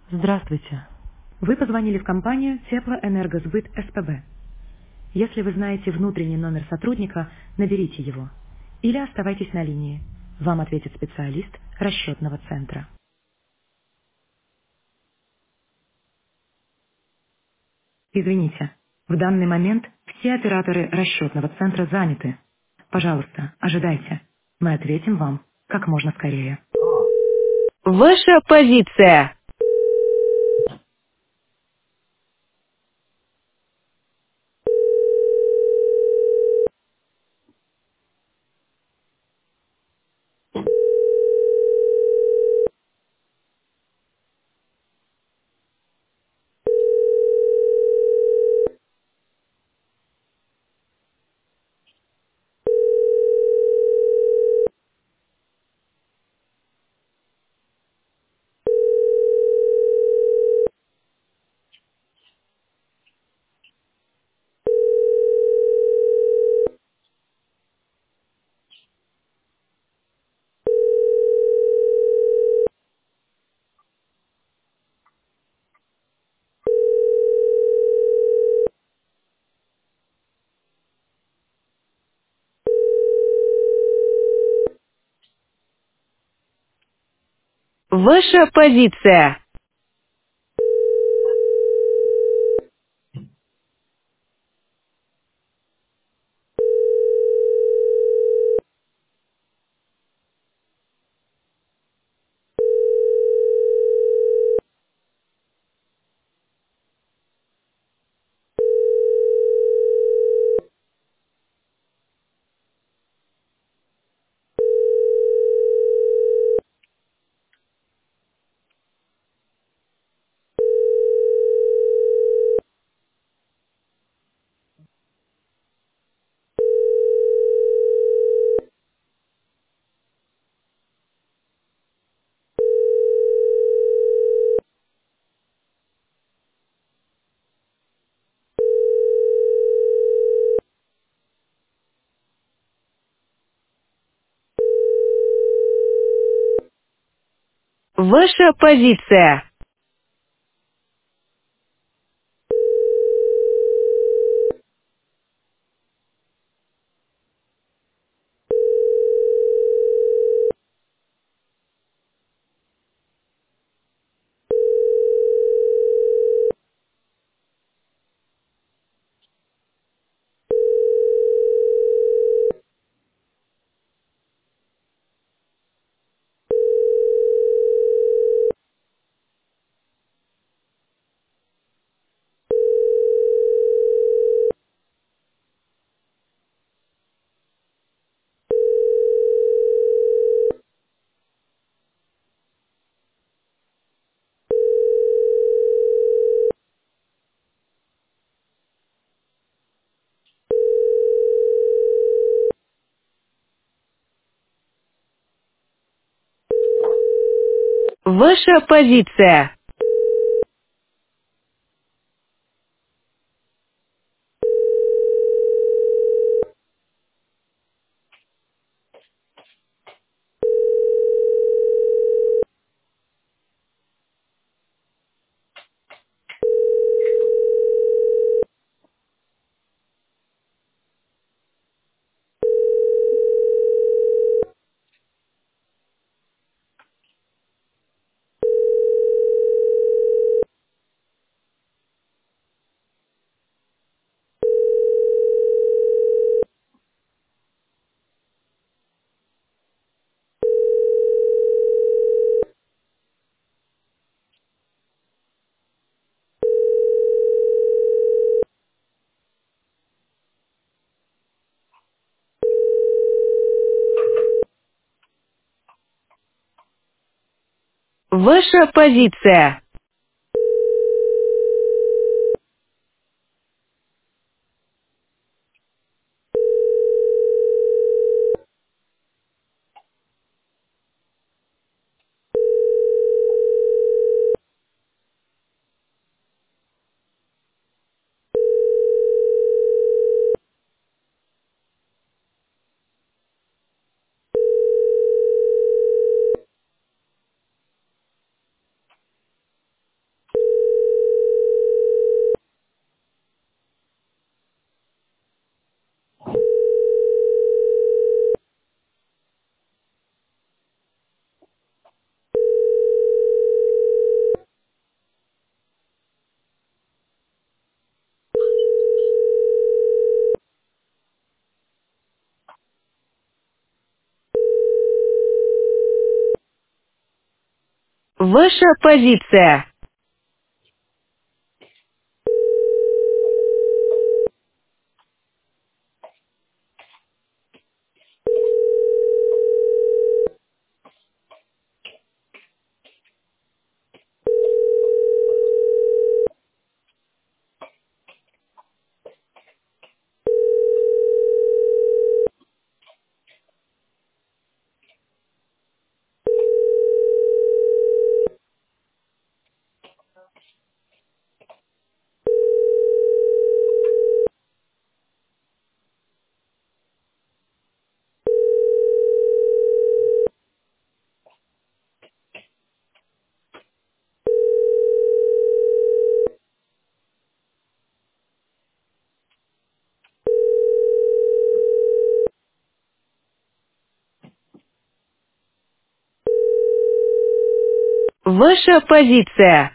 Здравствуйте. Вы позвонили в компанию Теплоэнергосбыт СПБ. Если вы знаете внутренний номер сотрудника, наберите его. Или оставайтесь на линии. Вам ответит специалист расчетного центра. Извините, в данный момент все операторы расчетного центра заняты. Пожалуйста, ожидайте. Мы ответим вам как можно скорее. Ваша позиция. Ваша позиция. Ваша позиция. Ваша позиция. Ваша позиция. Ваша позиция. Ваша позиция.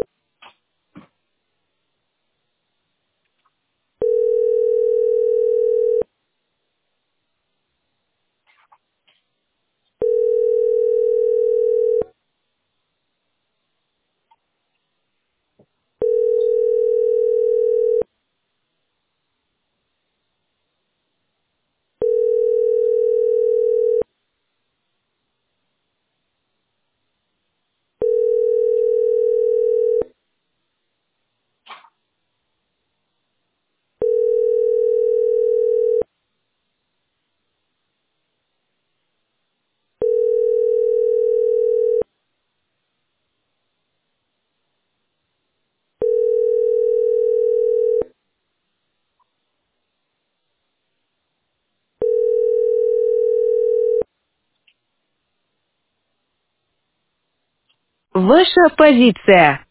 Ваша позиция.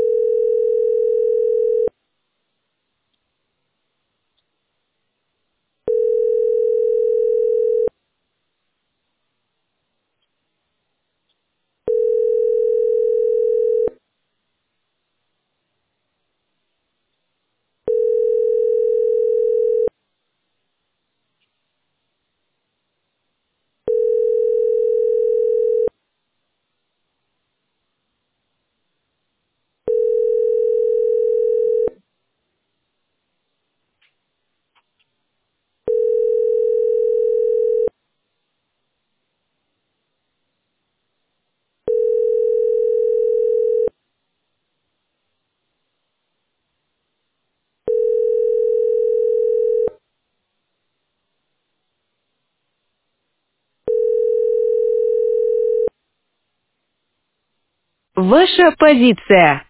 Ваша позиция.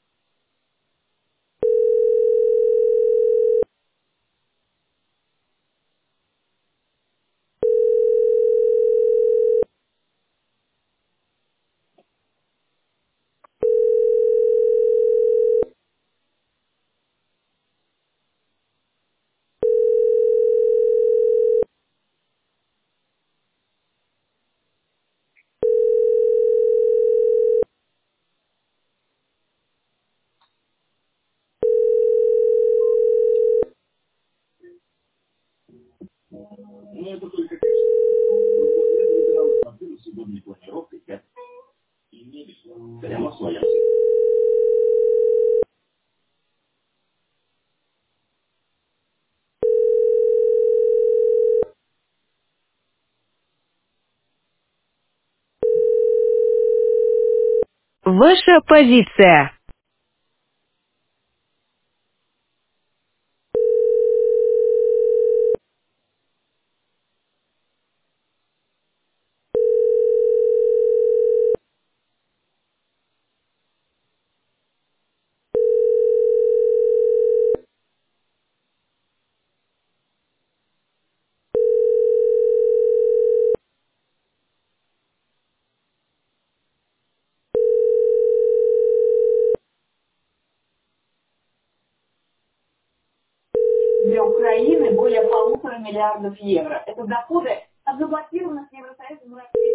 Ваша позиция. Для Украины более 1,5 миллиарда евро. Это доходы от заблокированных Евросоюзом России.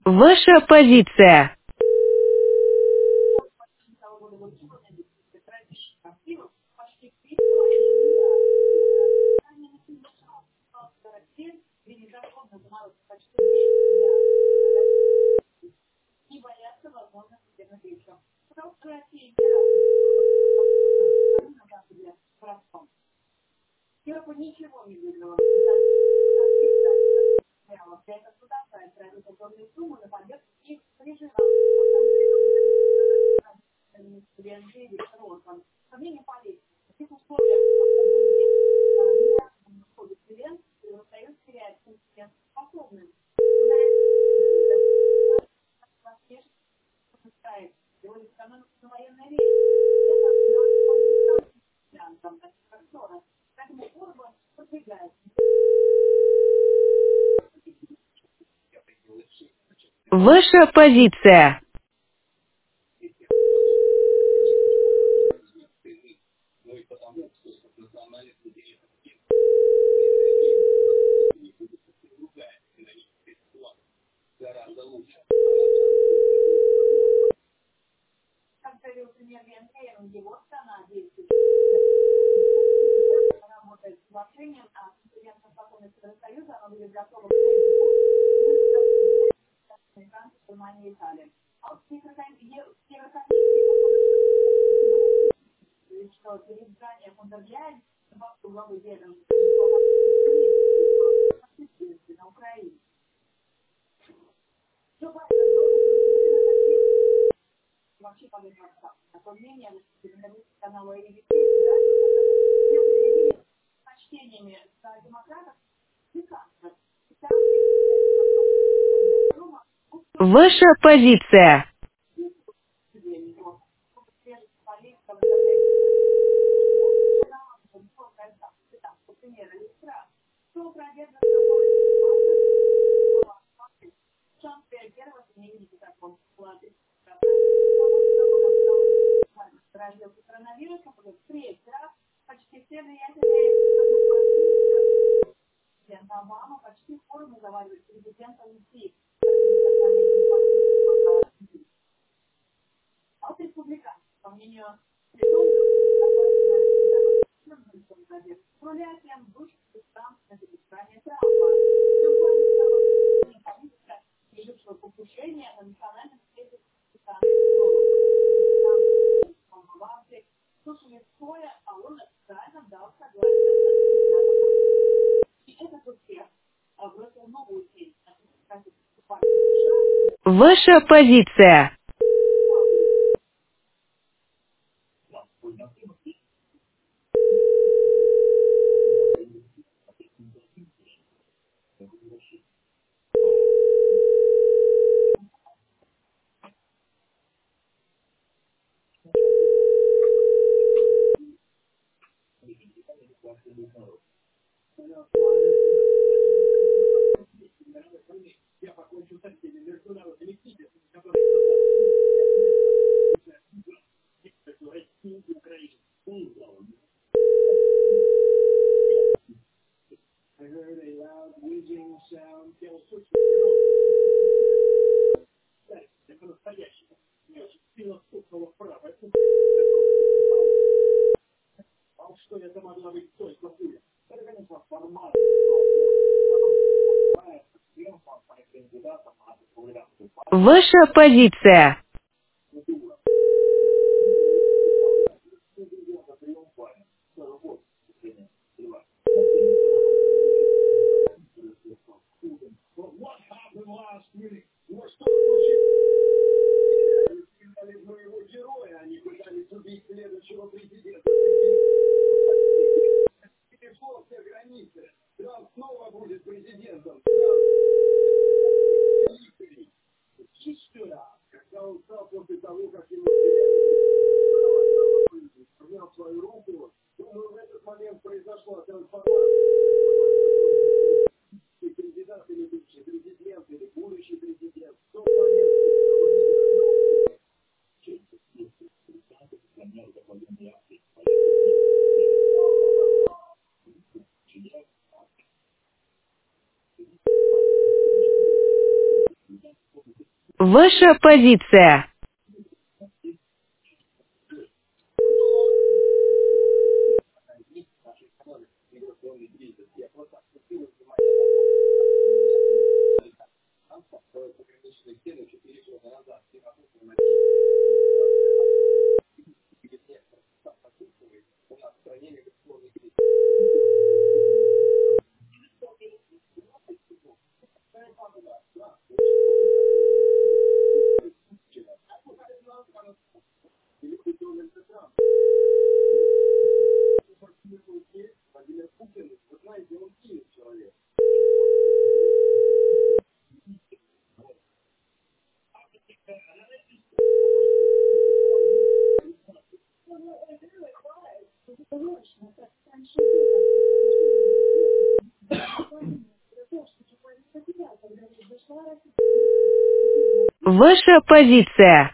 Ваша позиция. Ничего не выиграла. Это государство тратит огромные суммы на поддержку их режима. По мнению политиков, в таких условиях Евросоюз теряет конкурентоспособность. Его экономику на военной рейсе. Поэтому Орбан продвигает. Ваша позиция. Как говорил премьер Венгрии, его страна действует. Работает с соглашением о конкурентоспособности Евросоюза, оно будет готово к Франции, Германии и Италии. А вот Еврокомиссии, что переизбрание фон дер Ляйен главы ведомства на Украине. Джо Байден вообще подобного такое мнение, канала ABC, почтениями за демократов, Ваша позиция. коронавирусом, третий раз почти все влиятельные президент Обама почти в форме заваривает президента России. А вот республиканцы, по мнению руляциям душ дистанции на переизбрание Трампа. Политика пережившего покушение на национальном съезде слушали стоя, а он официально дал согласие. И этот успех бросил новую тень на Ваша позиция. Ваша позиция. Ваша позиция. Ваша позиция.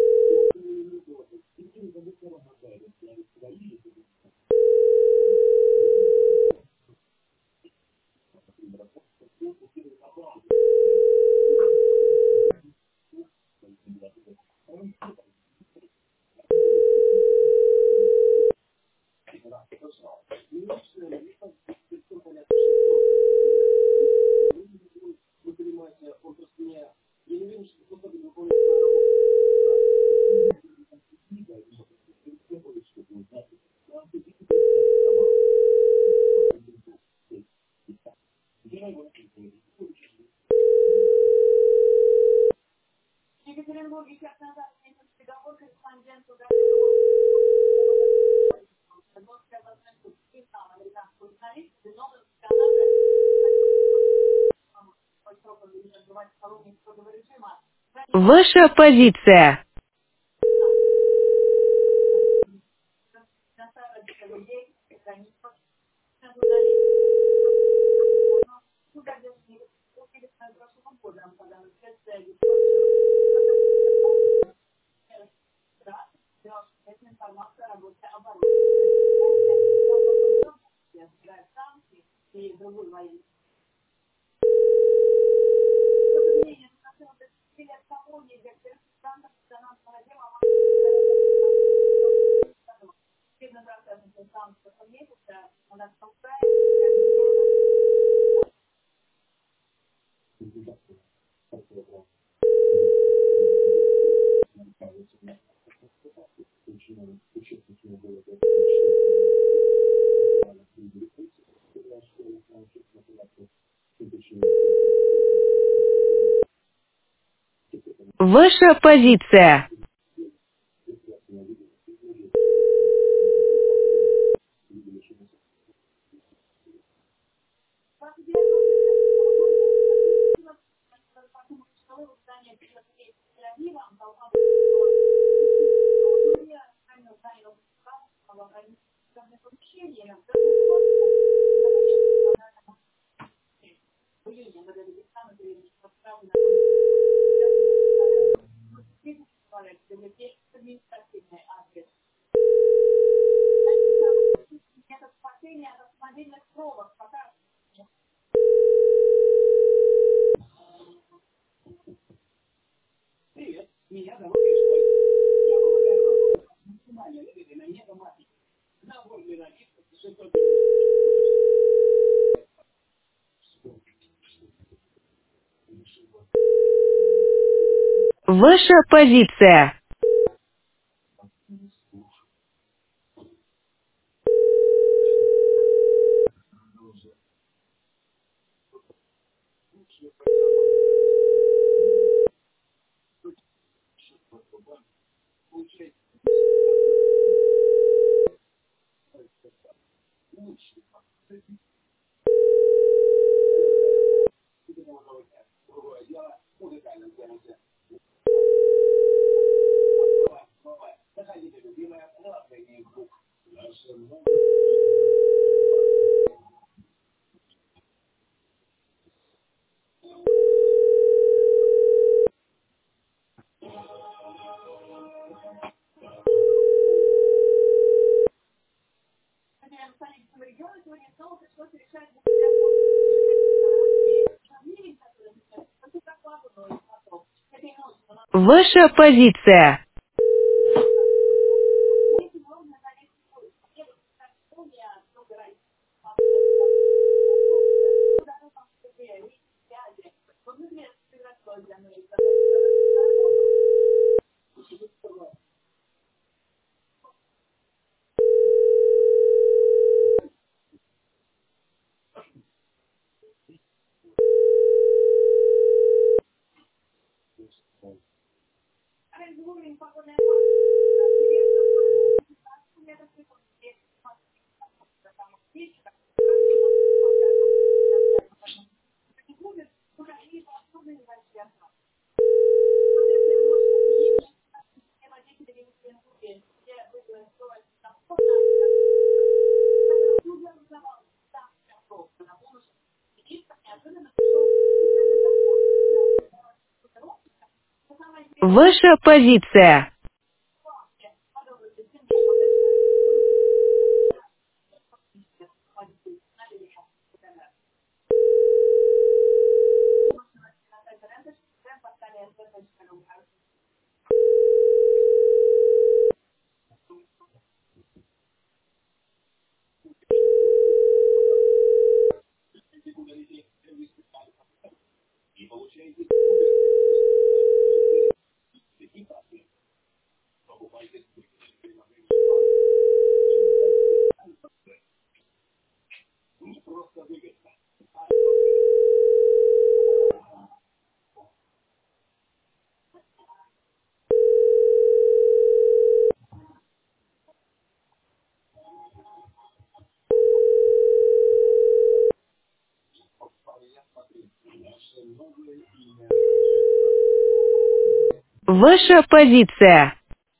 В Екатеринбурге час назад встретился договор корреспонденту американского журналиста, виновным в Канаде, сроком называть сторонник строгого режима. Ваша позиция. Людей, границах, журналистов. Ну, как же, перед прошлым годом, когда мы следствие информация о работе обороны. Я собираю санкции и другой военный. Ваша позиция. Административный адрес. Это спасение от автомобильных пробок, пока Ваша позиция. в регионе сегодня снова пришлось решать Ваша позиция. Ваша позиция. Ваша позиция.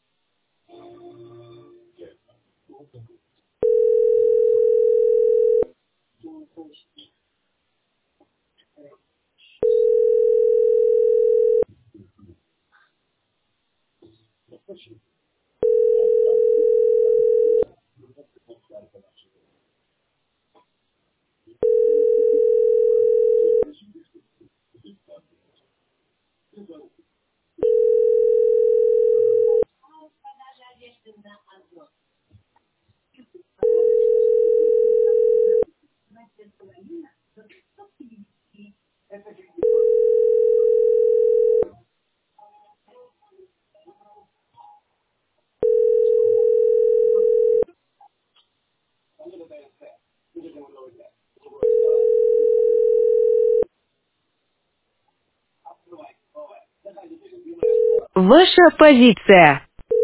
Ваша позиция.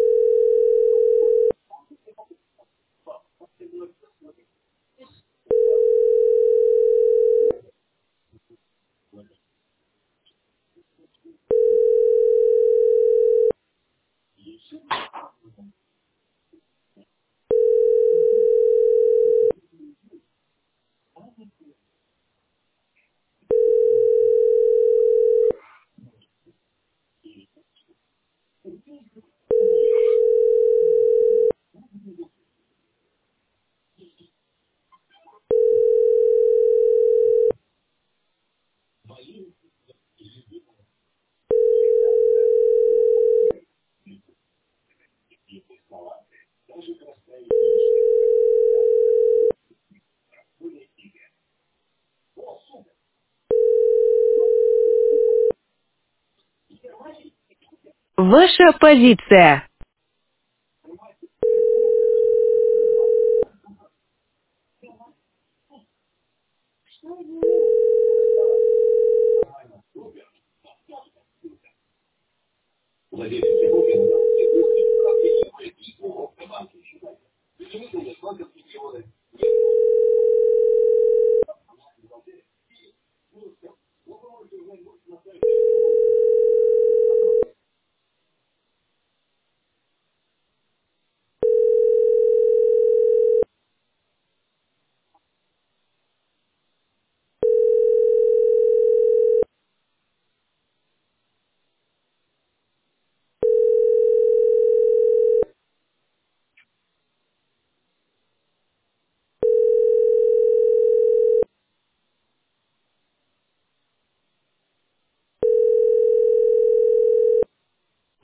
Ваша позиция.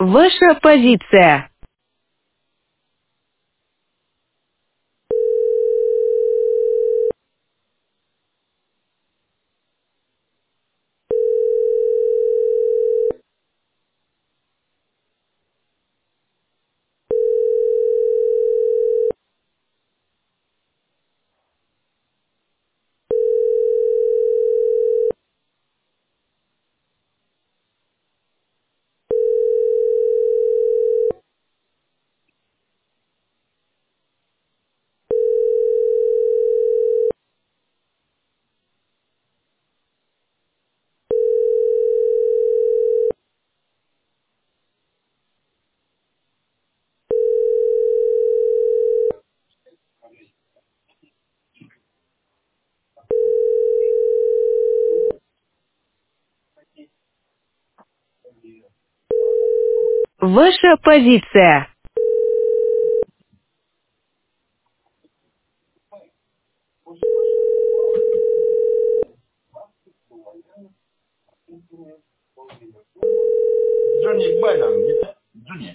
Ваша позиция. Ваша позиция. Джонни Байден, где-то. Джонни.